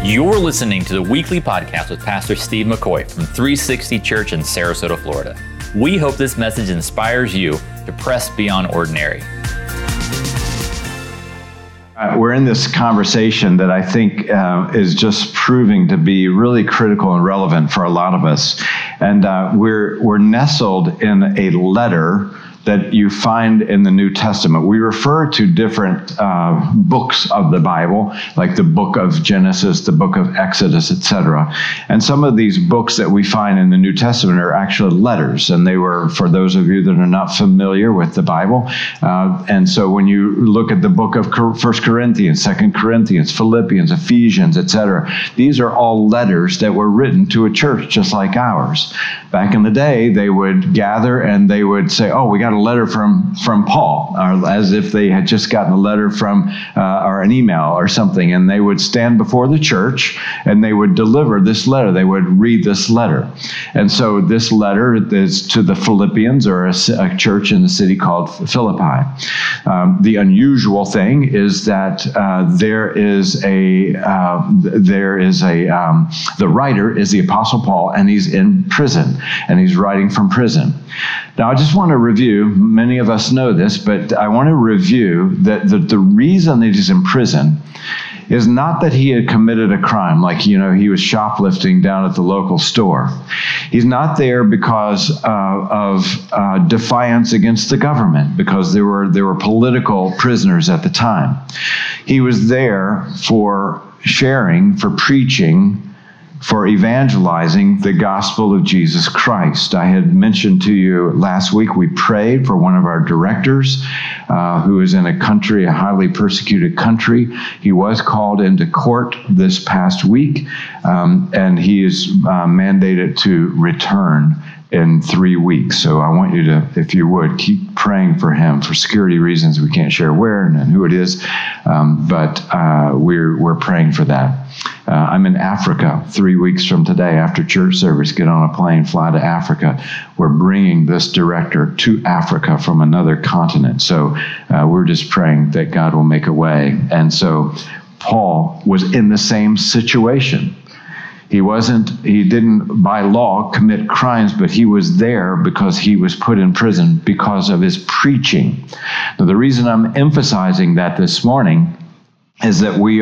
You're listening to the weekly podcast with Pastor Steve McCoy from 360 Church in Sarasota, Florida. We hope this message inspires you to press beyond ordinary. We're in this conversation that I think is just proving to be really critical and relevant for a lot of us. And we're nestled in a letter that you find in the New Testament. We refer to different books of the Bible, like the book of Genesis, the book of Exodus, etc. And some of these books that we find in the New Testament are actually letters, and they were, for those of you that are not familiar with the Bible. And so when you look at the book of 1 Corinthians, 2 Corinthians, Philippians, Ephesians, etc., these are all letters that were written to a church just like ours. Back in the day, they would gather and they would say, oh, we got a letter from Paul, or as if they had just gotten a letter from or an email or something, and they would stand before the church and they would deliver this letter. They would read this letter. And so this letter is to the Philippians, or a church in the city called Philippi. The unusual thing is that the writer is the Apostle Paul, and he's in prison, and he's writing from prison. Now, I just want to review, many of us know this, but I want to review that the reason that he's in prison is not that he had committed a crime, like, he was shoplifting down at the local store. He's not there because of defiance against the government, because there were political prisoners at the time. He was there for sharing, for preaching, for evangelizing the gospel of Jesus Christ. I had mentioned to you last week, we prayed for one of our directors who is in a highly persecuted country. He was called into court this past week, and he is mandated to return in 3 weeks. So I want you to, if you would, keep praying for him. For security reasons, we can't share where and who it is, but we're praying for that. I'm in Africa 3 weeks from today after church service. Get on a plane, fly to Africa. We're bringing this director to Africa from another continent. So we're just praying that God will make a way. And so Paul was in the same situation. He didn't by law commit crimes, but he was there because he was put in prison because of his preaching. Now, the reason I'm emphasizing that this morning is that we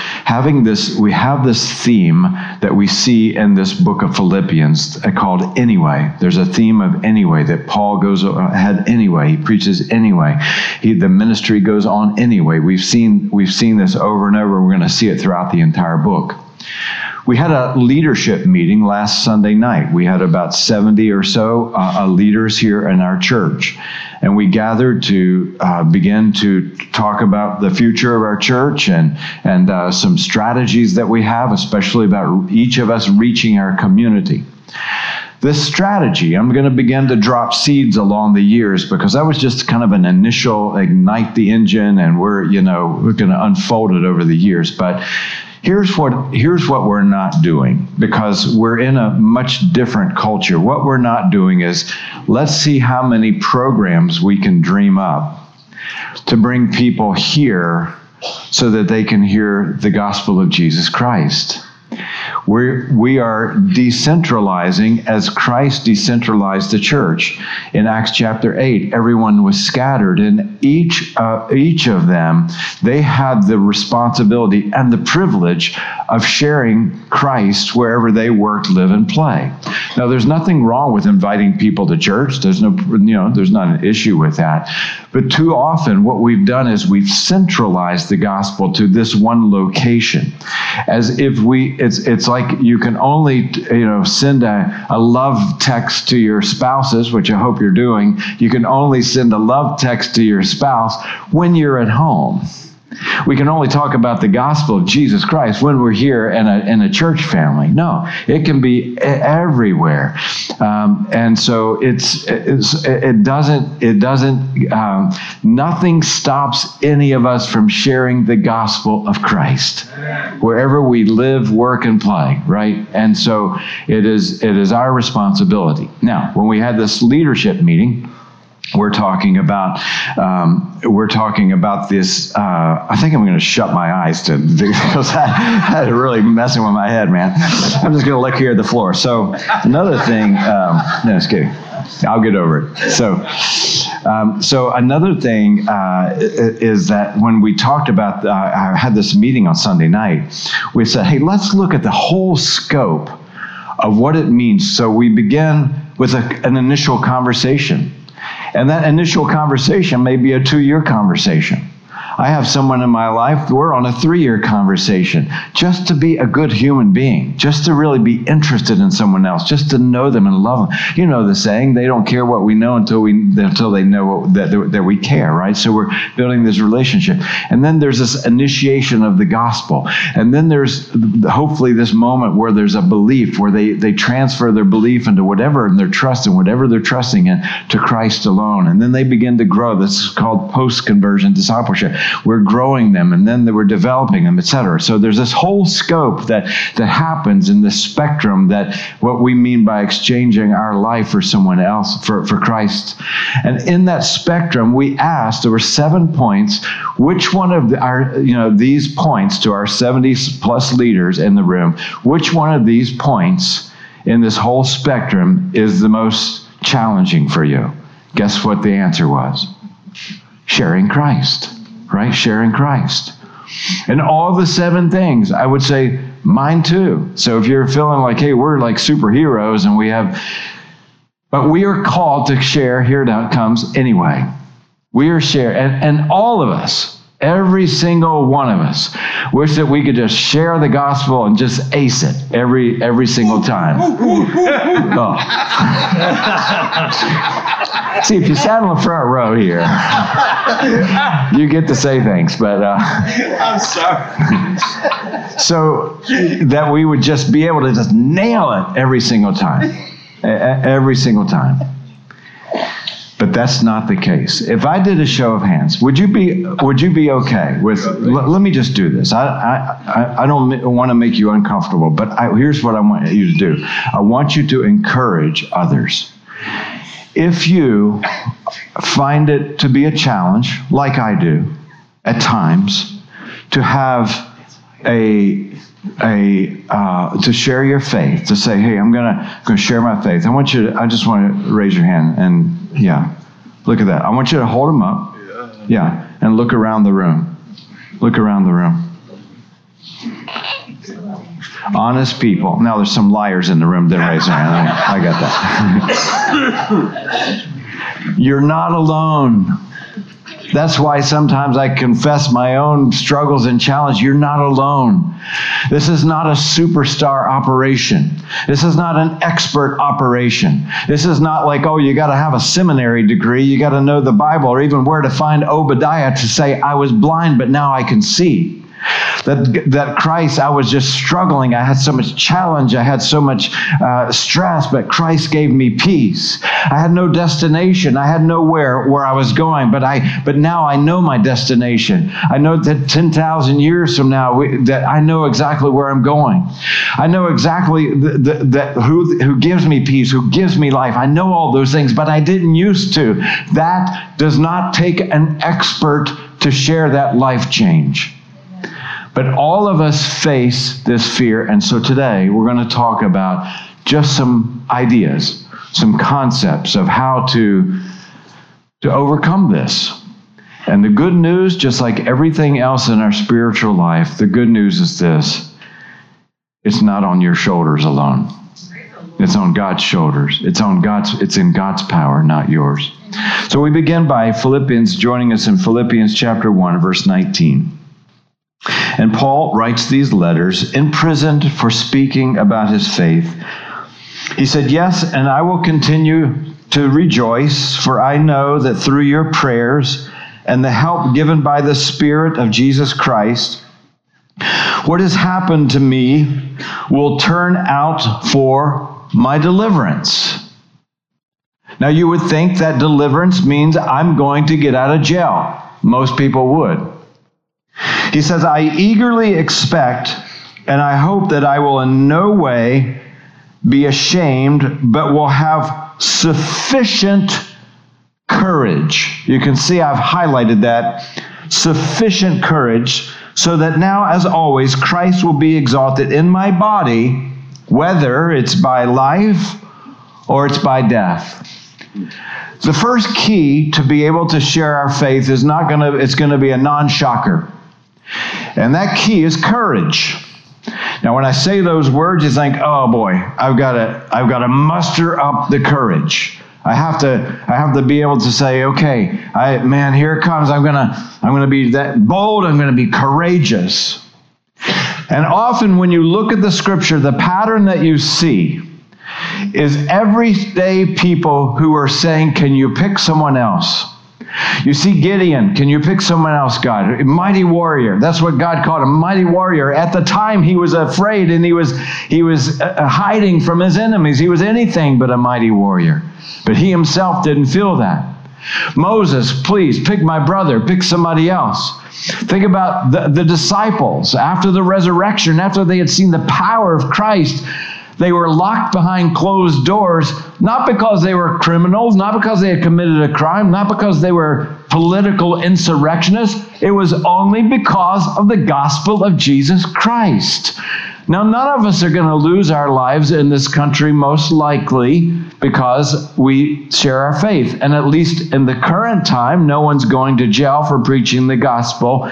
have this theme that we see in this book of Philippians called Anyway. There's a theme of anyway, that Paul goes ahead anyway. He preaches anyway. The ministry goes on anyway. We've seen this over and over. We're going to see it throughout the entire book. We had a leadership meeting last Sunday night. We had about 70 or so leaders here in our church. And we gathered to begin to talk about the future of our church and some strategies that we have, especially about each of us reaching our community. This strategy, I'm going to begin to drop seeds along the years, because that was just kind of an initial ignite the engine, and we're going to unfold it over the years. But here's what we're not doing, because we're in a much different culture. What we're not doing is, let's see how many programs we can dream up to bring people here so that they can hear the gospel of Jesus Christ. We are decentralizing as Christ decentralized the church. In Acts chapter 8, everyone was scattered, and each of them, they had the responsibility and the privilege of sharing Christ wherever they worked, live, and play. Now, there's nothing wrong with inviting people to church. There's not an issue with that. But too often, what we've done is we've centralized the gospel to this one location, as if it's like you can only send a love text to your spouses, which I hope you're doing. You can only send a love text to your spouse when you're at home. We can only talk about the gospel of Jesus Christ when we're here in a church family. No, it can be everywhere, and so nothing stops any of us from sharing the gospel of Christ wherever we live, work, and play. Right, and so it is our responsibility. Now, when we had this leadership meeting, we're talking about this. I think I'm going to shut my eyes because that really messing with my head, man. I'm just going to look here at the floor. So another thing, no, just kidding. I'll get over it. So another thing is that when we talked about, I had this meeting on Sunday night, we said, hey, let's look at the whole scope of what it means. So we begin with an initial conversation. And that initial conversation may be a 2-year conversation. I have someone in my life, we're on a 3-year conversation, just to be a good human being, just to really be interested in someone else, just to know them and love them. You know the saying, they don't care what we know until they know that we care, right? So we're building this relationship. And then there's this initiation of the gospel. And then there's hopefully this moment where there's a belief, where they transfer their belief into whatever, and their trust in whatever they're trusting in, to Christ alone. And then they begin to grow. This is called post-conversion discipleship. We're growing them, and then we're developing them, etc. So there's this whole scope that happens in the spectrum, that what we mean by exchanging our life for someone else, for Christ. And in that spectrum, we asked, there were 7 points, which one of these points to our 70 plus leaders in the room, which one of these points in this whole spectrum is the most challenging for you? Guess what the answer was? Sharing Christ. Right? Sharing Christ. And all the 7 things, I would say, mine too. So if you're feeling like, hey, we're like superheroes and but we are called to share, here it comes anyway. We are sharing, and all of us, every single one of us, wish that we could just share the gospel and just ace it every single time. Oh. See, if you sat on the front row here, you get to say things, but I'm sorry. So that we would just be able to just nail it every single time. Every single time. But that's not the case. If I did a show of hands, would you be okay with? Let me just do this. I don't want to make you uncomfortable, but here's what I want you to do. I want you to encourage others. If you find it to be a challenge, like I do at times, to have to share your faith, to say, hey, I'm gonna share my faith. I just want to raise your hand, and yeah, look at that. I want you to hold them up, yeah, and look around the room. Look around the room. Honest people. Now there's some liars in the room. Didn't raise their hand. I got that. You're not alone. That's why sometimes I confess my own struggles and challenges. You're not alone. This is not a superstar operation. This is not an expert operation. This is not like, oh, you got to have a seminary degree. You got to know the Bible, or even where to find Obadiah to say, I was blind, but now I can see. That Christ, I was just struggling. I had so much challenge. I had so much stress, but Christ gave me peace. I had no destination. I had nowhere where I was going, but now I know my destination. I know that 10,000 years from now, that I know exactly where I'm going. I know exactly who gives me peace, who gives me life. I know all those things, but I didn't used to. That does not take an expert to share that life change. But all of us face this fear, and so today we're going to talk about just some ideas, some concepts of how to overcome this. And the good news, just like everything else in our spiritual life, the good news is this: it's not on your shoulders alone. It's on God's shoulders. It's in God's power, not yours. So we begin by joining us in Philippians chapter 1, verse 19. And Paul writes these letters, imprisoned for speaking about his faith. He said, yes, and I will continue to rejoice, for I know that through your prayers and the help given by the Spirit of Jesus Christ, what has happened to me will turn out for my deliverance. Now you would think that deliverance means I'm going to get out of jail. Most people would. He says, I eagerly expect, and I hope that I will in no way be ashamed, but will have sufficient courage. You can see I've highlighted that. Sufficient courage, so that now, as always, Christ will be exalted in my body, whether it's by life or it's by death. The first key to be able to share our faith is it's going to be a non-shocker. And that key is courage. Now, when I say those words, you think, oh boy, I've got to muster up the courage. I have to be able to say, okay, here it comes. I'm gonna be that bold. I'm gonna be courageous. And often when you look at the scripture, the pattern that you see is everyday people who are saying, can you pick someone else? You see Gideon, can you pick someone else, God? A mighty warrior. That's what God called him, a mighty warrior. At the time, he was afraid and he was hiding from his enemies. He was anything but a mighty warrior. But he himself didn't feel that. Moses, please, pick my brother, pick somebody else. Think about the disciples. After the resurrection, after they had seen the power of Christ, they were locked behind closed doors, not because they were criminals, not because they had committed a crime, not because they were political insurrectionists. It was only because of the gospel of Jesus Christ. Now, none of us are going to lose our lives in this country, most likely, because we share our faith. And at least in the current time, no one's going to jail for preaching the gospel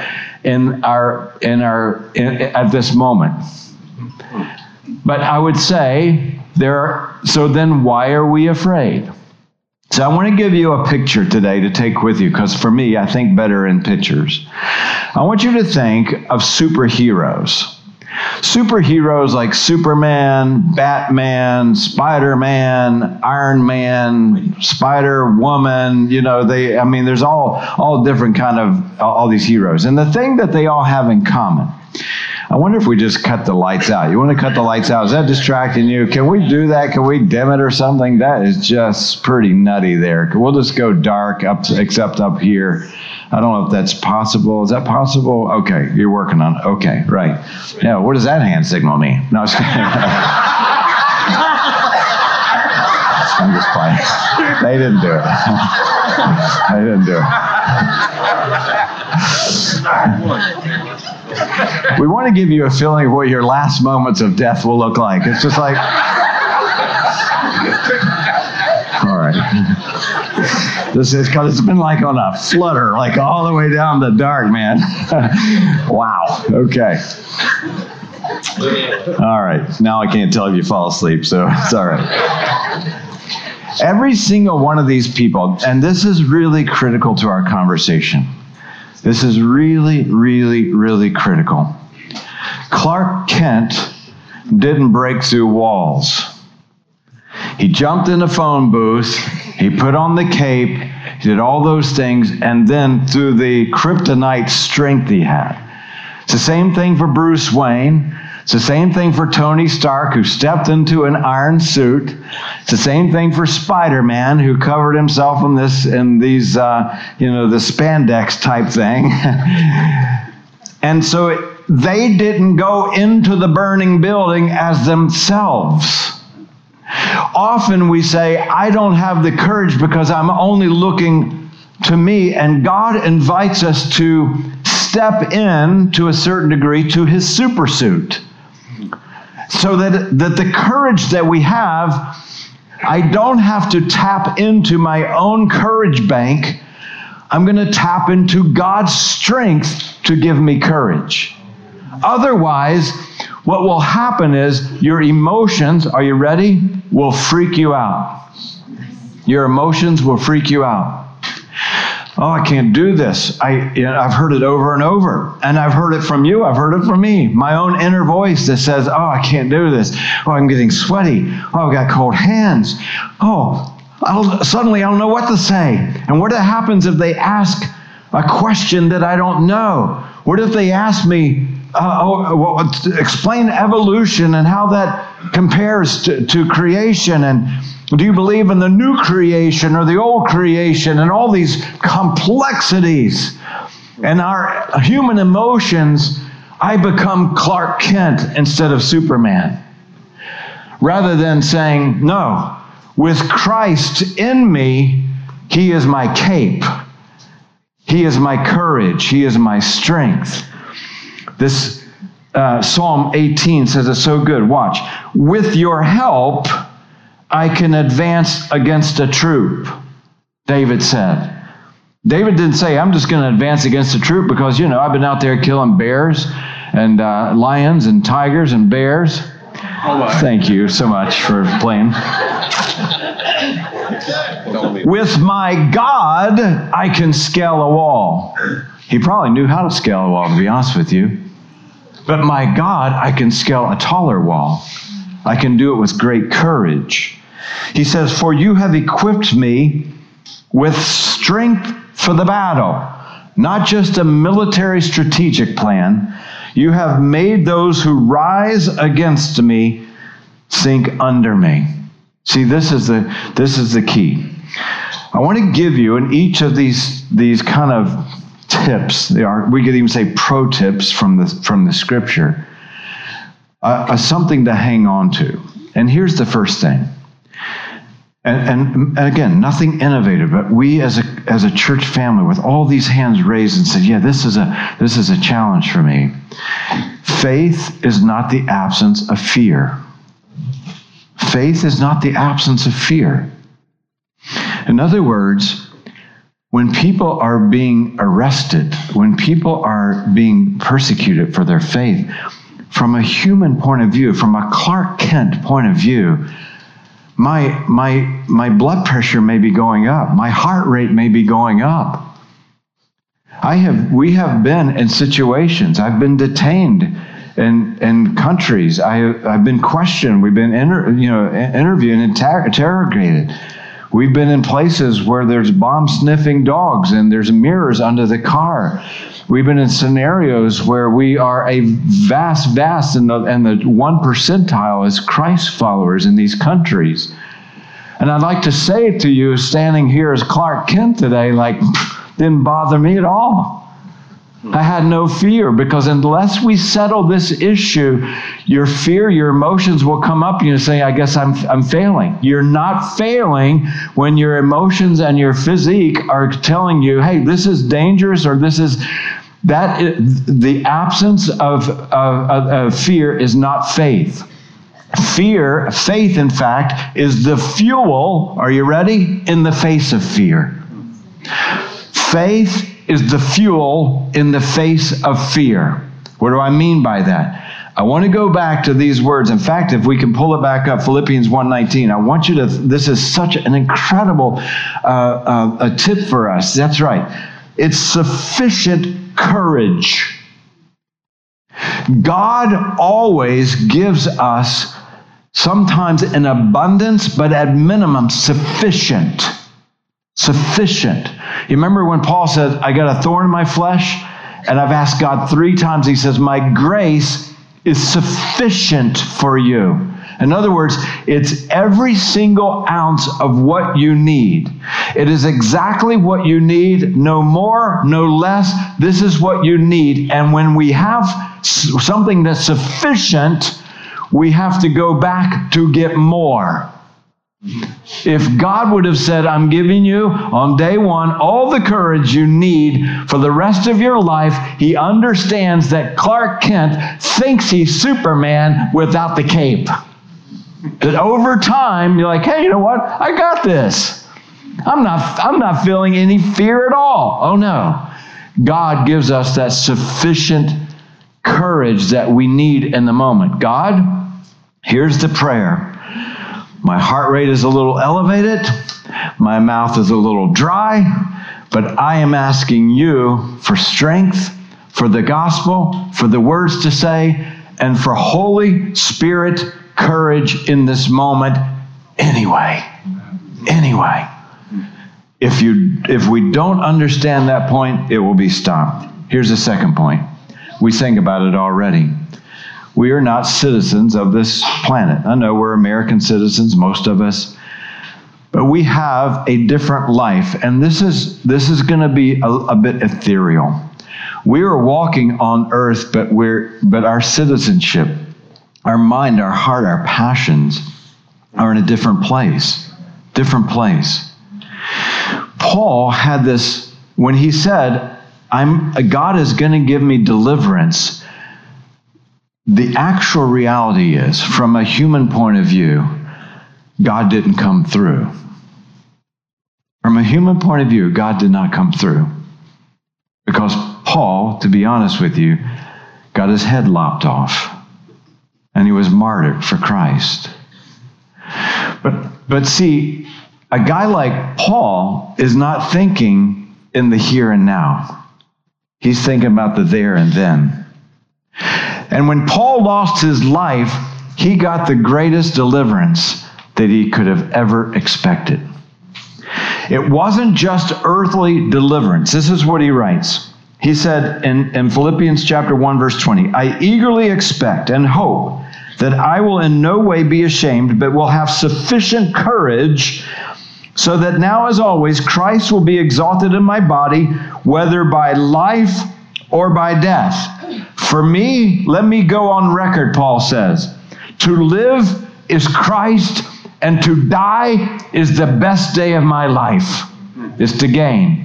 at this moment. But I would say, so then why are we afraid? So I want to give you a picture today to take with you, because for me, I think better in pictures. I want you to think of superheroes. Superheroes like Superman, Batman, Spider-Man, Iron Man, Spider-Woman, there's all different kind of, all these heroes. And the thing that they all have in common, I wonder if we just cut the lights out. You want to cut the lights out? Is that distracting you? Can we do that? Can we dim it or something? That is just pretty nutty there. We'll just go dark except up here. I don't know if that's possible. Is that possible? Okay, you're working on it. Okay, right. Yeah, what does that hand signal mean? No, I'm just playing. They didn't do it. We want to give you a feeling of what your last moments of death will look like. It's just like, all right. This is because it's been like on a flutter, like all the way down the dark, man. Wow. Okay. All right. Now I can't tell if you fall asleep, so it's all right. Every single one of these people, and this is really critical to our conversation. This is really, really, really critical. Clark Kent didn't break through walls. He jumped in a phone booth, he put on the cape, he did all those things, and then through the kryptonite strength he had. It's the same thing for Bruce Wayne. It's the same thing for Tony Stark, who stepped into an iron suit. It's the same thing for Spider-Man, who covered himself in these, the spandex type thing. And so they didn't go into the burning building as themselves. Often we say, I don't have the courage because I'm only looking to me, and God invites us to step in, to a certain degree, to his supersuit. So that the courage that we have, I don't have to tap into my own courage bank. I'm going to tap into God's strength to give me courage. Otherwise, what will happen is your emotions, are you ready, will freak you out. Your emotions will freak you out. Oh, I can't do this. I've heard it over and over. And I've heard it from you. I've heard it from me. My own inner voice that says, oh, I can't do this. Oh, I'm getting sweaty. Oh, I've got cold hands. Oh, suddenly I don't know what to say. And what happens if they ask a question that I don't know? What if they ask me, explain evolution and how that compares to creation, and do you believe in the new creation or the old creation, and all these complexities and our human emotions? I become Clark Kent instead of Superman. Rather than saying, no, with Christ in me, He is my cape. He is my courage. He is my strength. This Psalm 18 says it's so good. Watch. With your help, I can advance against a troop, David said. David didn't say, I'm just going to advance against a troop because, I've been out there killing bears and lions and tigers and bears. Thank you so much for playing. With my God, I can scale a wall. He probably knew how to scale a wall, to be honest with you. But my God, I can scale a taller wall. I can do it with great courage. He says, for you have equipped me with strength for the battle. Not just a military strategic plan. You have made those who rise against me sink under me. See, this is the key. I want to give you in each of these kind of tips, we could even say pro tips from the scripture, something to hang on to. And here's the first thing. And again, nothing innovative, but we as a church family with all these hands raised and said, yeah, this is a challenge for me. Faith is not the absence of fear. Faith is not the absence of fear. In other words, when people are being arrested, when people are being persecuted for their faith, from a human point of view, from a Clark Kent point of view, my blood pressure may be going up. My heart rate may be going up. We have been in situations. I've been detained in countries. I've been questioned. We've been interviewed and interrogated. We've been in places where there's bomb-sniffing dogs and there's mirrors under the car. We've been in scenarios where we are a vast, and the 1 percentile is Christ followers in these countries. And I'd like to say to you, standing here as Clark Kent today, didn't bother me at all. I had no fear, because unless we settle this issue, your fear, your emotions will come up and you say, I guess I'm failing. You're not failing when your emotions and your physique are telling you, hey, this is dangerous, or this is that. The absence of fear is not faith. Faith, in fact, is the fuel, are you ready? In the face of fear. Faith is the fuel in the face of fear. What do I mean by that? I want to go back to these words. In fact, if we can pull it back up, Philippians 1:19. I want you to, this is such an incredible a tip for us. That's right. It's sufficient courage. God always gives us sometimes in abundance, but at minimum sufficient. Sufficient. You remember when Paul said, I got a thorn in my flesh, and I've asked God 3 times. He says, my grace is sufficient for you. In other words, it's every single ounce of what you need. It is exactly what you need, no more, no less. This is what you need. And when we have something that's sufficient, we have to go back to get more. If God would have said, I'm giving you on day 1 all the courage you need for the rest of your life, he understands that Clark Kent thinks he's Superman without the cape. That over time, you're like, hey, you know what? I got this. I'm not feeling any fear at all. Oh, no. God gives us that sufficient courage that we need in the moment. God, here's the prayer. My heart rate is a little elevated. My mouth is a little dry. But I am asking you for strength, for the gospel, for the words to say, and for Holy Spirit courage in this moment anyway. Anyway. If we don't understand that point, it will be stopped. Here's the second point. We sang about it already. We are not citizens of this planet. I know we're American citizens, most of us, but we have a different life, and this is going to be a bit ethereal. We are walking on earth, but our citizenship, our mind, our heart, our passions are in a different place. Different place. Paul had this, when he said, God is going to give me deliverance, the actual reality is, from a human point of view, God didn't come through. From a human point of view, God did not come through. Because Paul, to be honest with you, got his head lopped off. And he was martyred for Christ. But see, a guy like Paul is not thinking in the here and now. He's thinking about the there and then. And when Paul lost his life, he got the greatest deliverance that he could have ever expected. It wasn't just earthly deliverance. This is what he writes. He said in Philippians chapter 1, verse 20, I eagerly expect and hope that I will in no way be ashamed, but will have sufficient courage, so that now as always Christ will be exalted in my body, whether by life or by death. For me, let me go on record, Paul says, to live is Christ, and to die is the best day of my life. It's to gain.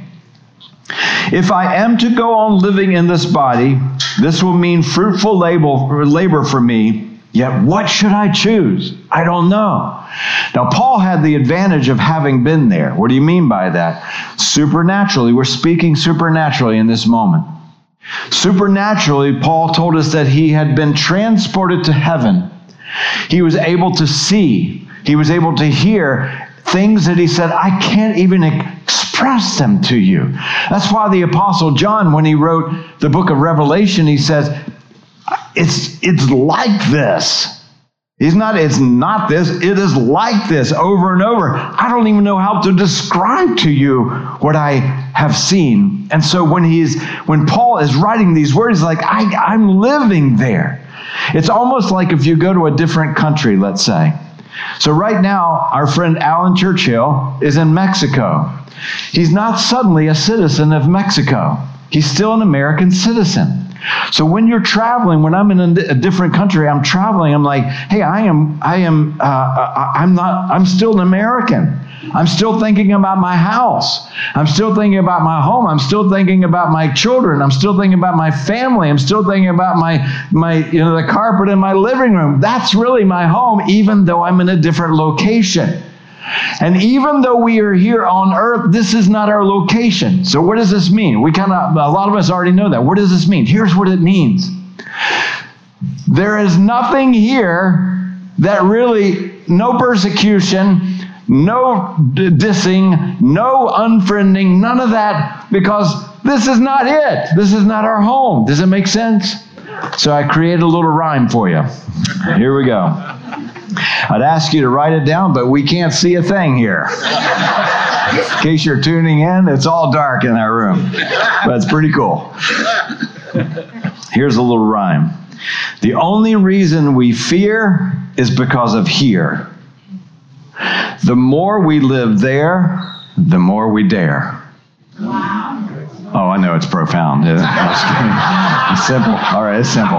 If I am to go on living in this body, this will mean fruitful labor for me. Yet what should I choose? I don't know. Now, Paul had the advantage of having been there. What do you mean by that? Supernaturally. We're speaking supernaturally in this moment. Supernaturally, Paul told us that he had been transported to heaven. He was able to see. He was able to hear things that he said, I can't even express them to you. That's why the Apostle John, when he wrote the book of Revelation, he says, it's like this. It's not this, it is like this over and over. I don't even know how to describe to you what I have seen. And so when Paul is writing these words, like, I'm living there. It's almost like if you go to a different country, let's say. So right now, our friend Alan Churchill is in Mexico. He's not suddenly a citizen of Mexico. He's still an American citizen. So when you're traveling, when I'm in a different country, I'm traveling, I'm like, hey, I'm still an American. I'm still thinking about my house. I'm still thinking about my home. I'm still thinking about my children. I'm still thinking about my family. I'm still thinking about my the carpet in my living room. That's really my home, even though I'm in a different location. And even though we are here on earth, this is not our location. So what does this mean? A lot of us already know that. What does this mean? Here's what it means. There is nothing here that really, no persecution, no dissing, no unfriending, none of that, because this is not it. This is not our home. Does it make sense? So I created a little rhyme for you. Here we go. I'd ask you to write it down, but we can't see a thing here. In case you're tuning in, it's all dark in our room. But it's pretty cool. Here's a little rhyme. The only reason we fear is because of here. The more we live there, the more we dare. Wow. Oh, I know it's profound. It's simple. All right, it's simple.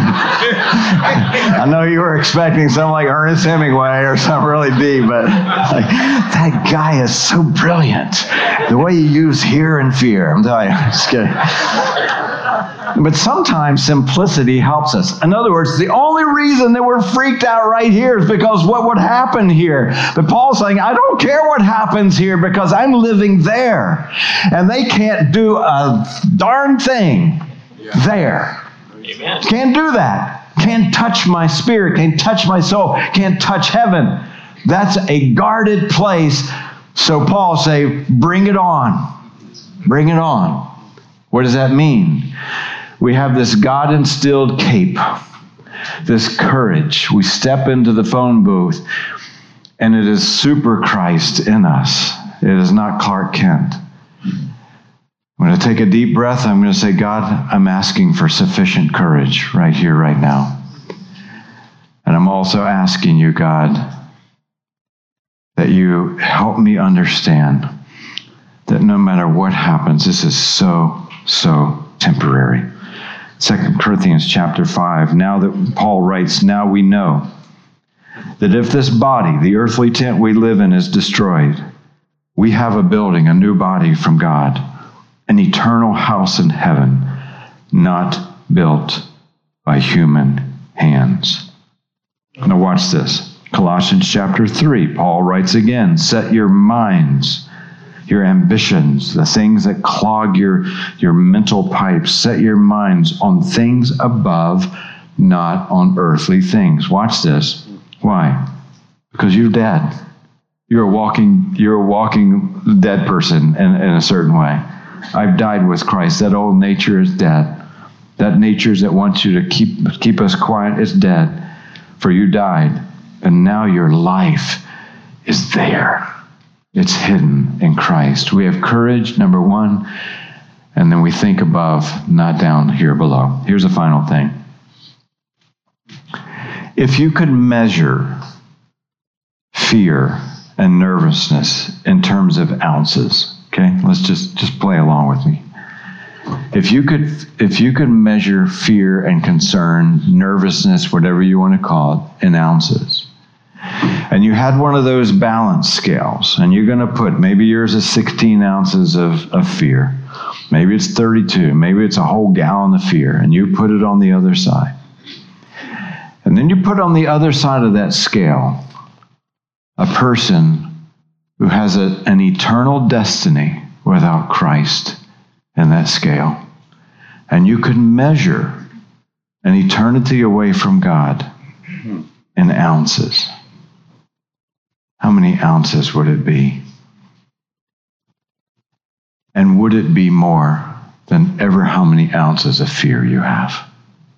I know you were expecting something like Ernest Hemingway or something really deep, but that guy is so brilliant. The way he used here and fear. I'm telling you, I'm just kidding. But sometimes simplicity helps us. In other words, the only reason that we're freaked out right here is because what would happen here. But Paul's saying, I don't care what happens here because I'm living there. And they can't do a darn thing there. Amen. Can't do that. Can't touch my spirit. Can't touch my soul. Can't touch heaven. That's a guarded place. So Paul say, bring it on. Bring it on. What does that mean? We have this God-instilled cape, this courage. We step into the phone booth, and it is super Christ in us. It is not Clark Kent. I'm going to take a deep breath. I'm going to say, God, I'm asking for sufficient courage right here, right now. And I'm also asking you, God, that you help me understand that no matter what happens, this is so temporary. 2 Corinthians chapter 5, now that Paul writes, now we know that if this body, the earthly tent we live in, is destroyed, We have a building, a new body from God, an eternal house in heaven, not built by human hands. Now watch this. Colossians chapter 3, Paul writes again, set your minds, your ambitions, the things that clog your mental pipes, set your minds on things above, not on earthly things. Watch this. Why? Because you're dead. You're a walking dead person in a certain way. I've died with Christ. That old nature is dead. That nature that wants you to keep us quiet is dead. For you died, and now your life is there. It's hidden in Christ. We have courage, number one, and then we think above, not down here below. Here's a final thing. If you could measure fear and nervousness in terms of ounces, okay? Let's just play along with me. If you could measure fear and concern, nervousness, whatever you want to call it, in ounces, and you had one of those balance scales, and you're going to put, maybe yours is 16 ounces of fear, maybe it's 32, maybe it's a whole gallon of fear, and you put it on the other side. And then you put on the other side of that scale a person who has an eternal destiny without Christ in that scale. And you could measure an eternity away from God in ounces. How many ounces would it be? And would it be more than ever how many ounces of fear you have?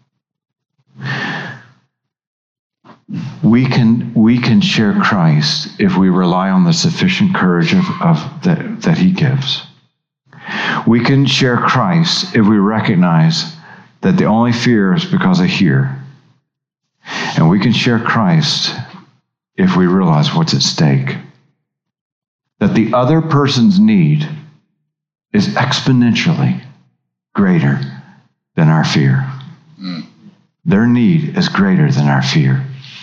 We can share Christ if we rely on the sufficient courage that He gives. We can share Christ if we recognize that the only fear is because of here. And we can share Christ if we realize what's at stake. That the other person's need is exponentially greater than our fear. Their need is greater than our fear.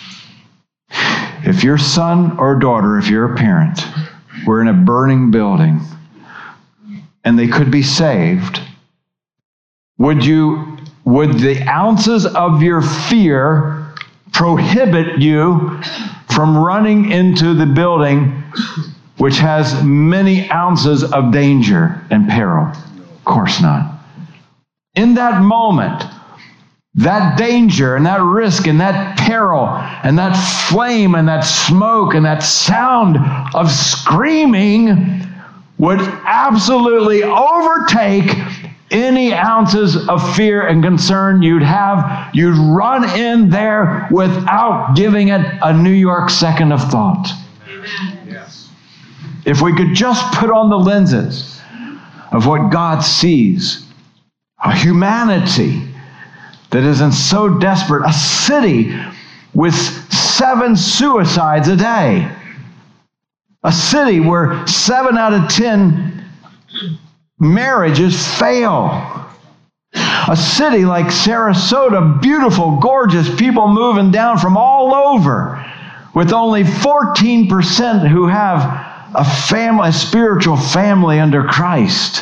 If your son or daughter, if you're a parent, were in a burning building and they could be saved, would the ounces of your fear prohibit you from running into the building which has many ounces of danger and peril? Of course not. In that moment, that danger and that risk and that peril and that flame and that smoke and that sound of screaming would absolutely overtake any ounces of fear and concern you'd have. You'd run in there without giving it a New York second of thought. Yes. If we could just put on the lenses of what God sees, a humanity that isn't so desperate, a city with 7 suicides a day, a city where 7 out of 10 marriages fail, a city like Sarasota, beautiful, gorgeous, people moving down from all over, with only 14% who have a spiritual family under Christ.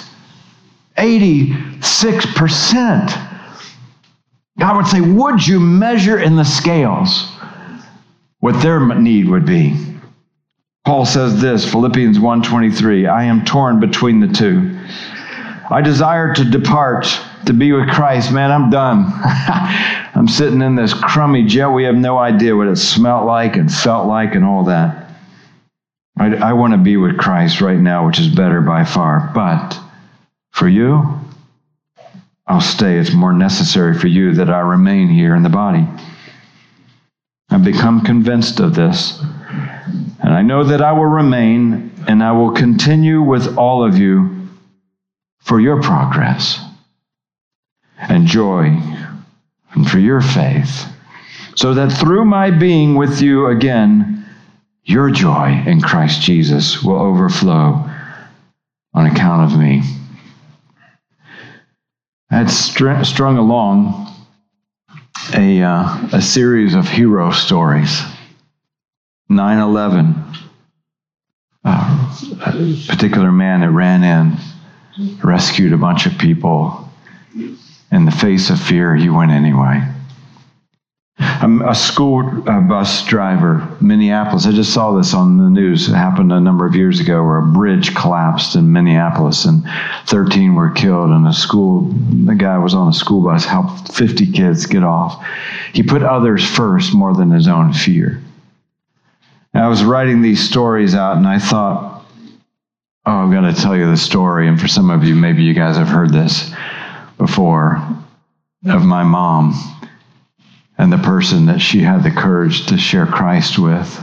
86%. God would say, would you measure in the scales what their need would be? Paul says this, Philippians 1:23, I am torn between the two. I desire to depart, to be with Christ. Man, I'm done. I'm sitting in this crummy jet. We have no idea what it smelled like and felt like and all that. I want to be with Christ right now, which is better by far. But for you, I'll stay. It's more necessary for you that I remain here in the body. I've become convinced of this. And I know that I will remain and I will continue with all of you for your progress and joy and for your faith, so that through my being with you again, your joy in Christ Jesus will overflow on account of me. I had strung along a series of hero stories. 9/11, a particular man that ran in, rescued a bunch of people. In the face of fear, he went anyway. A school bus driver, Minneapolis. I just saw this on the news. It happened a number of years ago where a bridge collapsed in Minneapolis and 13 were killed. And the guy was on a school bus, helped 50 kids get off. He put others first more than his own fear. And I was writing these stories out and I thought, I've got to tell you the story. And for some of you, maybe you guys have heard this before, of my mom and the person that she had the courage to share Christ with.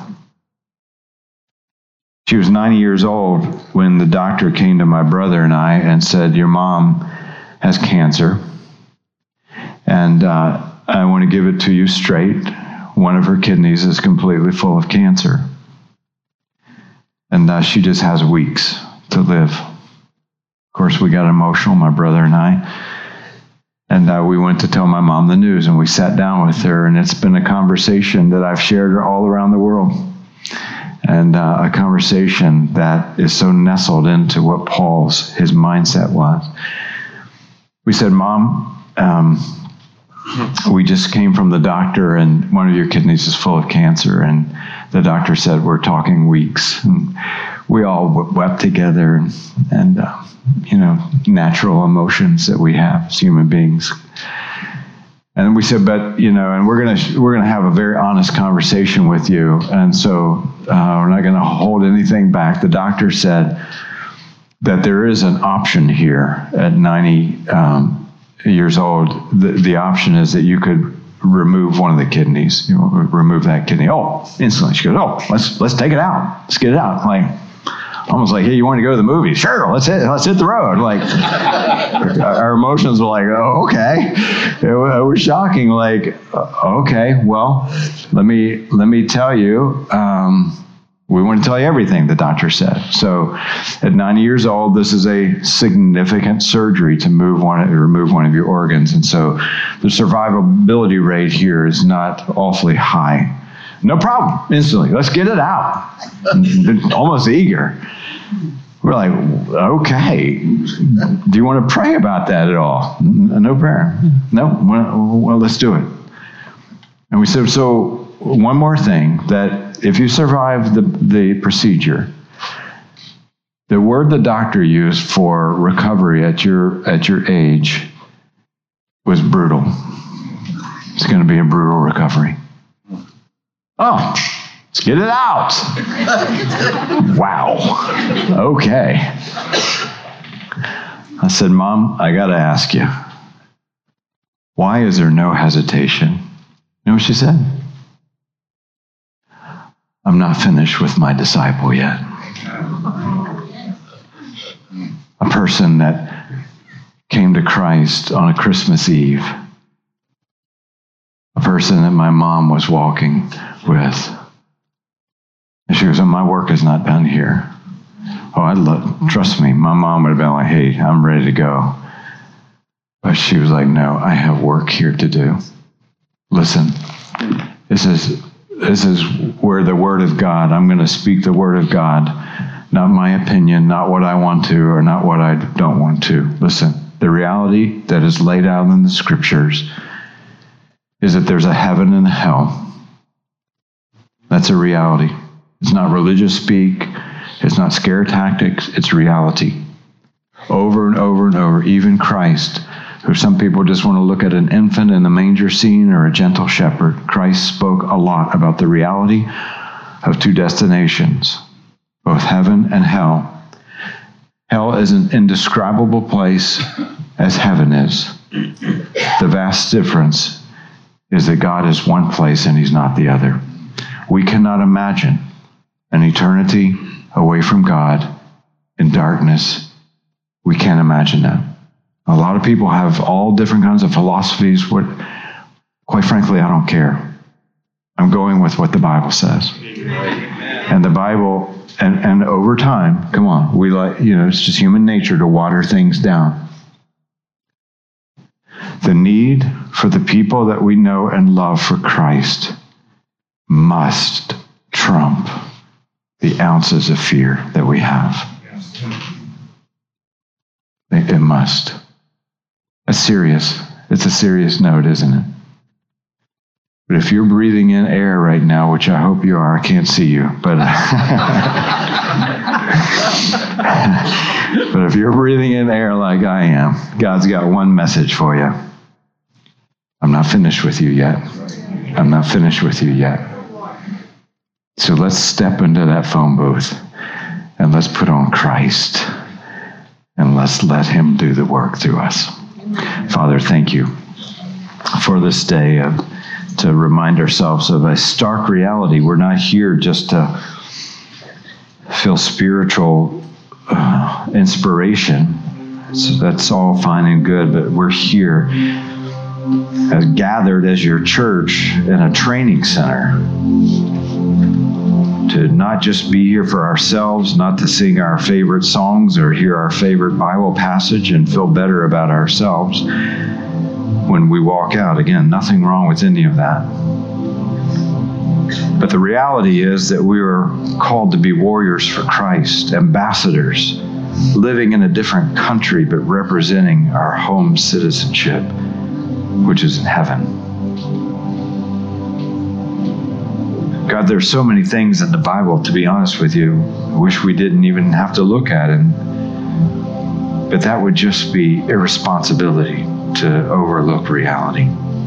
She was 90 years old when the doctor came to my brother and I and said, your mom has cancer, and I want to give it to you straight. One of her kidneys is completely full of cancer, and she just has weeks to live. Of course, we got emotional, my brother and I. And we went to tell my mom the news, and we sat down with her, and it's been a conversation that I've shared all around the world, and a conversation that is so nestled into what his mindset was. We said, Mom, we just came from the doctor, and one of your kidneys is full of cancer, and the doctor said we're talking weeks. And we all wept together, and natural emotions that we have as human beings. And we said, but, and we're gonna have a very honest conversation with you. And so we're not gonna hold anything back. The doctor said that there is an option here at 90 years old. The option is that you could remove one of the kidneys, remove that kidney. Oh, instantly she goes, let's take it out. Let's get it out. Like, almost like, hey, you want to go to the movies? Sure, let's hit the road. Like, our emotions were like, oh, okay. It was shocking. Like, okay, well, let me tell you. We want to tell you everything, the doctor said. So, at 90 years old, this is a significant surgery to remove one of your organs, and so the survivability rate here is not awfully high. No problem. Instantly, let's get it out. Almost eager. We're like, okay. Do you want to pray about that at all? No prayer. No. Well, let's do it. And we said, so one more thing, that if you survive the procedure, the word the doctor used for recovery at your age was brutal. It's going to be a brutal recovery. Oh, let's get it out. Wow. Okay. I said, Mom, I got to ask you, why is there no hesitation? You know what she said? I'm not finished with my disciple yet. A person that came to Christ on a Christmas Eve. A person that my mom was walking with. And she goes, oh, my work is not done here. Oh, trust me, my mom would have been like, hey, I'm ready to go. But she was like, no, I have work here to do. Listen, this is where the Word of God, I'm going to speak the Word of God, not my opinion, not what I want to or not what I don't want to. Listen, the reality that is laid out in the Scriptures is that there's a heaven and a hell. That's a reality. It's not religious speak. It's not scare tactics. It's reality. Over and over and over, even Christ, who some people just want to look at an infant in the manger scene or a gentle shepherd, Christ spoke a lot about the reality of two destinations, both heaven and hell. Hell is an indescribable place as heaven is. The vast difference is that God is one place and He's not the other. We cannot imagine an eternity away from God in darkness. We can't imagine that. A lot of people have all different kinds of philosophies. Quite frankly, I don't care. I'm going with what the Bible says. And the Bible, and over time, come on, it's just human nature to water things down. The need for the people that we know and love for Christ must trump the ounces of fear that we have. It must. It's a serious note, isn't it? But if you're breathing in air right now, which I hope you are, I can't see you, but but if you're breathing in air like I am, God's got one message for you. I'm not finished with you yet. I'm not finished with you yet. So let's step into that phone booth and let's put on Christ and let's let him do the work through us. Father, thank you for this day to remind ourselves of a stark reality. We're not here just to feel spiritual inspiration. So that's all fine and good, but we're here as gathered as your church in a training center to not just be here for ourselves, not to sing our favorite songs or hear our favorite Bible passage and feel better about ourselves when we walk out. Again, nothing wrong with any of that. But the reality is that we are called to be warriors for Christ, ambassadors, living in a different country but representing our home citizenship, which is in heaven. God, there's so many things in the Bible, to be honest with you, I wish we didn't even have to look at it. But that would just be irresponsibility to overlook reality.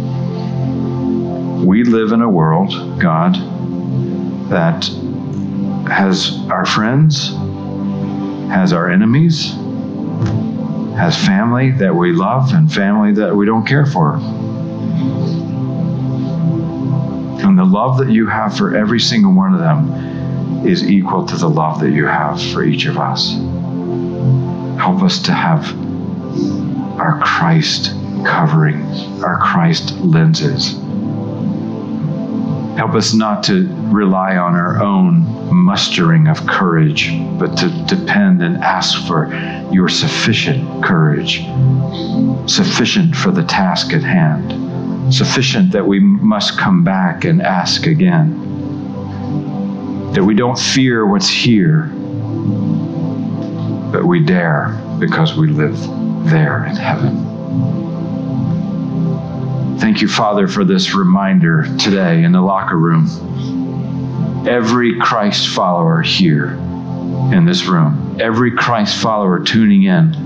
We live in a world, God, that has our friends, has our enemies, has family that we love and family that we don't care for. And the love that you have for every single one of them is equal to the love that you have for each of us. Help us to have our Christ covering, our Christ lenses. Help us not to rely on our own mustering of courage, but to depend and ask for your sufficient courage, sufficient for the task at hand, sufficient that we must come back and ask again, that we don't fear what's here, but we dare because we live there in heaven. Thank you, Father, for this reminder today in the locker room. Every Christ follower here in this room, every Christ follower tuning in,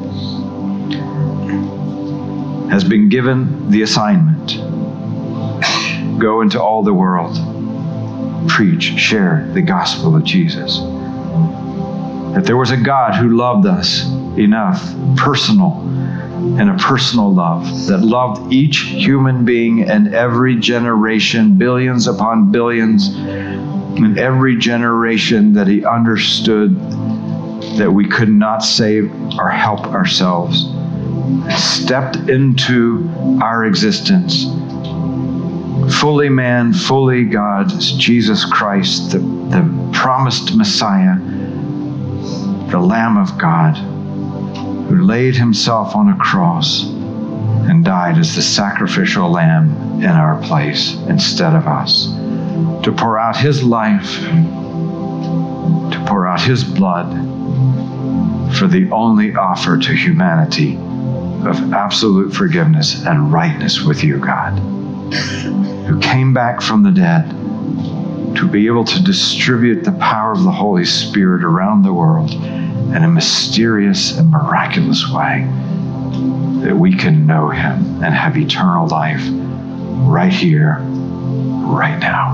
has been given the assignment. Go into all the world, preach, share the gospel of Jesus. That there was a God who loved us enough, personal, and a personal love that loved each human being and every generation, billions upon billions, in every generation that he understood that we could not save or help ourselves, stepped into our existence, fully man, fully God, Jesus Christ, the promised Messiah, the Lamb of God, who laid himself on a cross and died as the sacrificial lamb in our place instead of us, to pour out his life, to pour out his blood for the only offer to humanity of absolute forgiveness and rightness with you, God, who came back from the dead to be able to distribute the power of the Holy Spirit around the world in a mysterious and miraculous way, that we can know him and have eternal life right here, right now.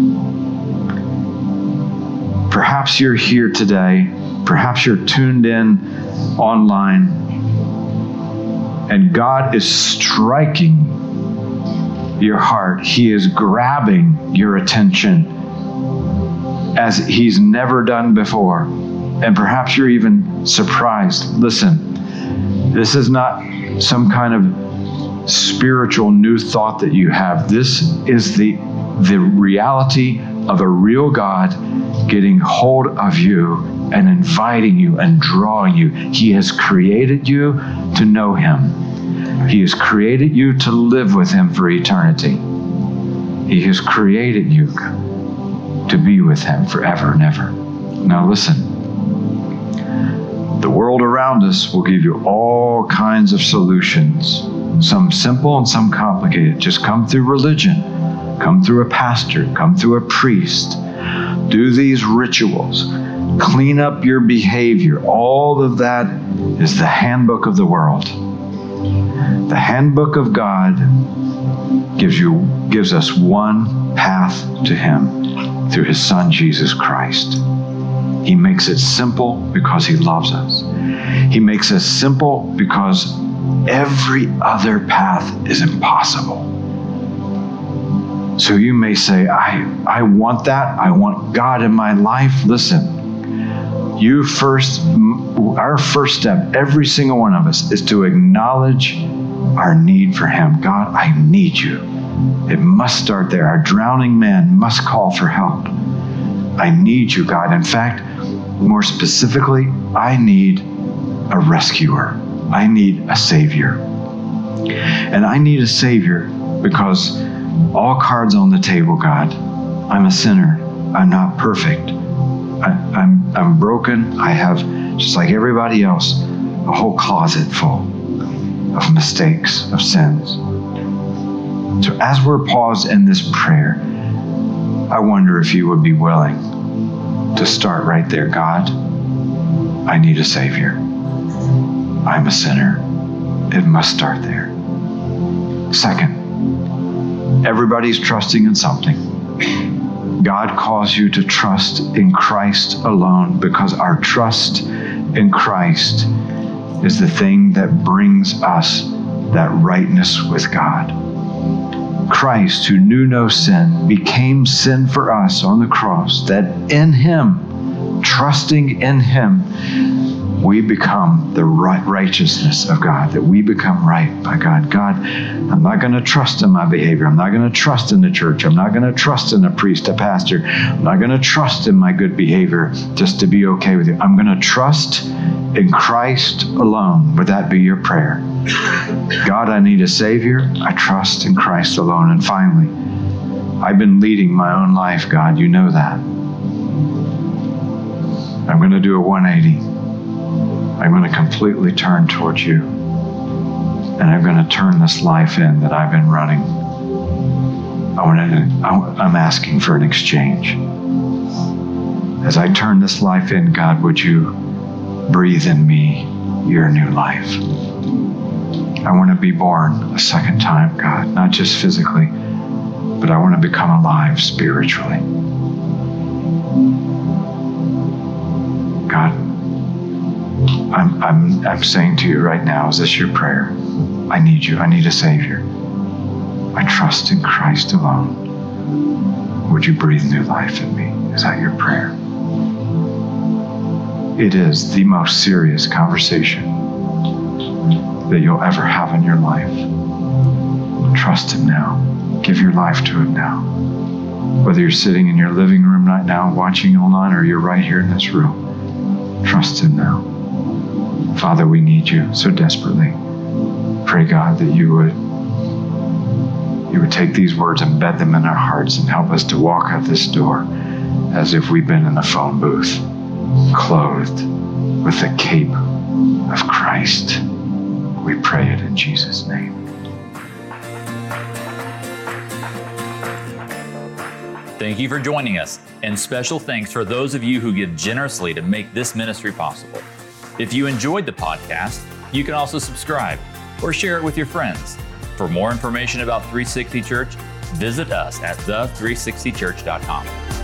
Perhaps you're here today, perhaps you're tuned in online, and God is striking your heart. He is grabbing your attention as he's never done before. And perhaps you're even surprised. Listen, this is not some kind of spiritual new thought that you have. This is the reality of a real God getting hold of you and inviting you and drawing you. He has created you to know him. He has created you to live with him for eternity. He has created you to be with him forever and ever. Now listen. The world around us will give you all kinds of solutions, some simple and some complicated. Just come through religion, come through a pastor, come through a priest. Do these rituals, clean up your behavior. All of that is the handbook of the world. The handbook of God gives us one path to Him through His Son, Jesus Christ. He makes it simple because He loves us. He makes us simple because every other path is impossible. So you may say, I want that. I want God in my life. Listen, our first step, every single one of us, is to acknowledge our need for Him. God, I need you. It must start there. Our drowning man must call for help. I need you, God. In fact, more specifically, I need a rescuer. I need a Savior. And I need a Savior because all cards on the table, God. I'm a sinner. I'm not perfect. I'm broken. I have, just like everybody else, a whole closet full of mistakes, of sins. So as we're paused in this prayer, I wonder if you would be willing to start right there. God, I need a Savior. I'm a sinner. It must start there. Second, everybody's trusting in something. God calls you to trust in Christ alone because our trust in Christ is the thing that brings us that rightness with God. Christ, who knew no sin, became sin for us on the cross, that in Him, trusting in Him, we become the righteousness of God, that we become right by God. God, I'm not going to trust in my behavior. I'm not going to trust in the church. I'm not going to trust in a priest, a pastor. I'm not going to trust in my good behavior just to be okay with you. I'm going to trust in Christ alone. Would that be your prayer? God, I need a Savior. I trust in Christ alone. And finally, I've been leading my own life, God. You know that. I'm going to do a 180. I'm going to completely turn towards you. And I'm going to turn this life in that I've been running. I'm asking for an exchange. As I turn this life in, God, would you breathe in me your new life? I want to be born a second time, God, not just physically, but I want to become alive spiritually. God, I'm saying to you right now, is this your prayer? I need you. I need a Savior. I trust in Christ alone. Would you breathe new life in me? Is that your prayer? It is the most serious conversation that you'll ever have in your life. Trust Him now. Give your life to Him now. Whether you're sitting in your living room right now watching online or you're right here in this room, trust Him now. Father, we need you so desperately. Pray, God, that you would take these words and embed them in our hearts and help us to walk out this door as if we've been in a phone booth, clothed with the cape of Christ. We pray it in Jesus' name. Thank you for joining us, and special thanks for those of you who give generously to make this ministry possible. If you enjoyed the podcast, you can also subscribe or share it with your friends. For more information about 360 Church, visit us at the360church.com.